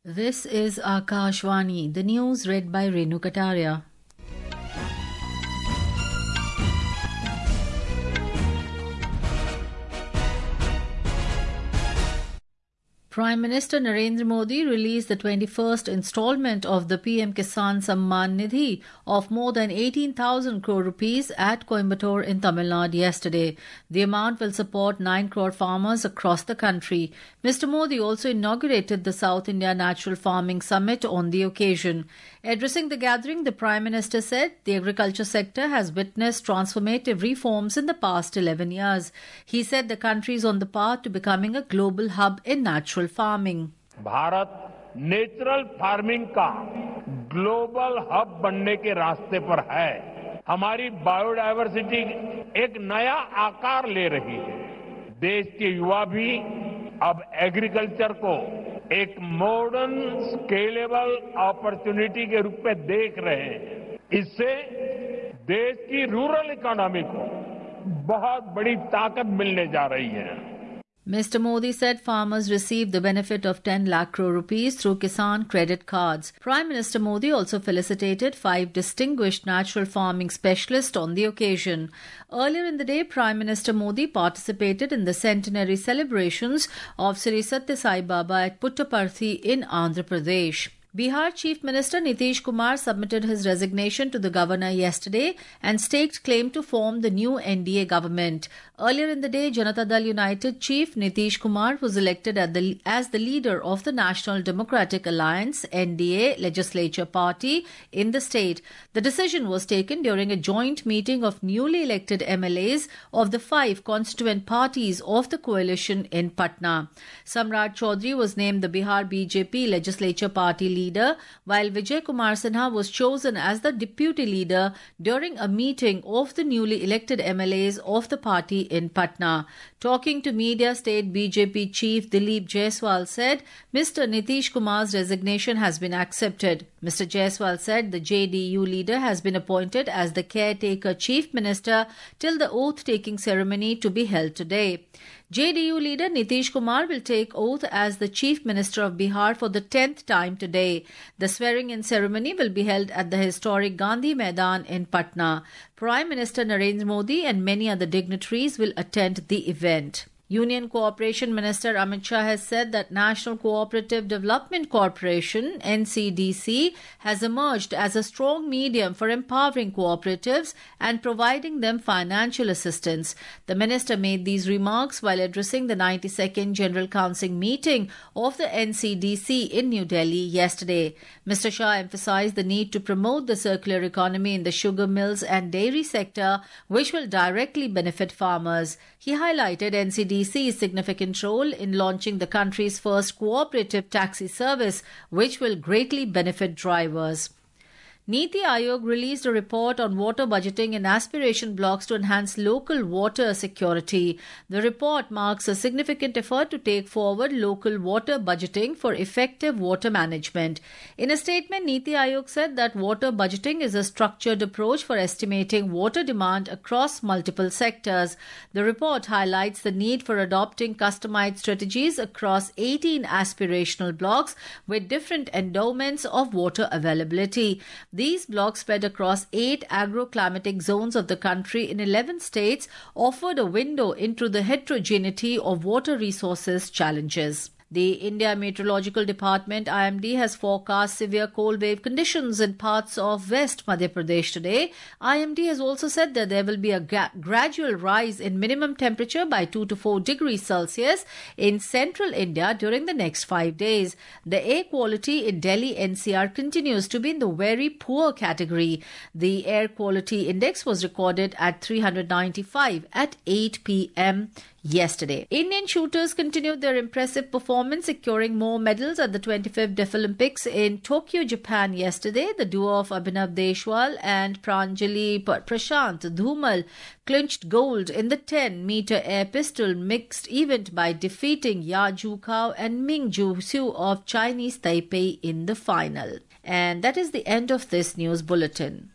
This is Akashvani, the news read by Renu Kataria. Prime Minister Narendra Modi released the 21st installment of the PM Kisan Samman Nidhi of more than 18,000 crore rupees at Coimbatore in Tamil Nadu yesterday. The amount will support 9 crore farmers across the country. Mr. Modi also inaugurated the South India Natural Farming Summit on the occasion. Addressing the gathering, the Prime Minister said the agriculture sector has witnessed transformative reforms in the past 11 years. He said the country is on the path to becoming a global hub in natural farming. Bharat natural farming का global hub बनने के रास्ते पर है। हमारी biodiversity एक नया आकार ले रही है। देश के युवा भी अब एग्रीकल्चर को एक मॉडर्न स्केलेबल अपॉर्चुनिटी के रूप में देख रहे हैं। इससे देश की रूरल इकोनॉमी को बहुत बड़ी ताकत मिलने जा रही है। Mr. Modi said farmers received the benefit of 10 lakh crore rupees through Kisan credit cards. Prime Minister Modi also felicitated 5 distinguished natural farming specialists on the occasion. Earlier in the day, Prime Minister Modi participated in the centenary celebrations of Sri Sathya Sai Baba at Puttaparthi in Andhra Pradesh. Bihar Chief Minister Nitish Kumar submitted his resignation to the governor yesterday and staked claim to form the new NDA government. Earlier in the day, Janata Dal United Chief Nitish Kumar was elected as the leader of the National Democratic Alliance (NDA) legislature party in the state. The decision was taken during a joint meeting of newly elected MLAs of the 5 constituent parties of the coalition in Patna. Samrat Chaudhary was named the Bihar BJP legislature party leader, while Vijay Kumar Sinha was chosen as the deputy leader during a meeting of the newly elected MLAs of the party in Patna. Talking to media, state BJP chief Dilip Jaiswal said Mr. Nitish Kumar's resignation has been accepted. Mr. Jaiswal said the JDU leader has been appointed as the caretaker chief minister till the oath-taking ceremony to be held today. JDU leader Nitish Kumar will take oath as the Chief Minister of Bihar for the 10th time today. The swearing-in ceremony will be held at the historic Gandhi Maidan in Patna. Prime Minister Narendra Modi and many other dignitaries will attend the event. Union Cooperation Minister Amit Shah has said that National Cooperative Development Corporation (NCDC) has emerged as a strong medium for empowering cooperatives and providing them financial assistance. The minister made these remarks while addressing the 92nd General Council meeting of the NCDC in New Delhi yesterday. Mr. Shah emphasized the need to promote the circular economy in the sugar mills and dairy sector, which will directly benefit farmers. He highlighted NCDC's significant role in launching the country's first cooperative taxi service, which will greatly benefit drivers. Niti Aayog released a report on water budgeting in aspiration blocks to enhance local water security. The report marks a significant effort to take forward local water budgeting for effective water management. In a statement, Niti Aayog said that water budgeting is a structured approach for estimating water demand across multiple sectors. The report highlights the need for adopting customized strategies across 18 aspirational blocks with different endowments of water availability. These blocks spread across 8 agroclimatic zones of the country in 11 states offered a window into the heterogeneity of water resources challenges. The India Meteorological Department (IMD) has forecast severe cold wave conditions in parts of West Madhya Pradesh today. IMD has also said that there will be a gradual rise in minimum temperature by 2 to 4 degrees Celsius in central India during the next 5 days. The air quality in Delhi NCR continues to be in the very poor category. The air quality index was recorded at 395 at 8 p.m. yesterday. Indian shooters continued their impressive performance, securing more medals at the 25th Deaflympics in Tokyo, Japan yesterday. The duo of Abhinav Deshwal and Pranjali Prashant Dhumal clinched gold in the 10-meter air pistol mixed event by defeating Ya Zhukao and Ming Ju Xiu of Chinese Taipei in the final. And that is the end of this news bulletin.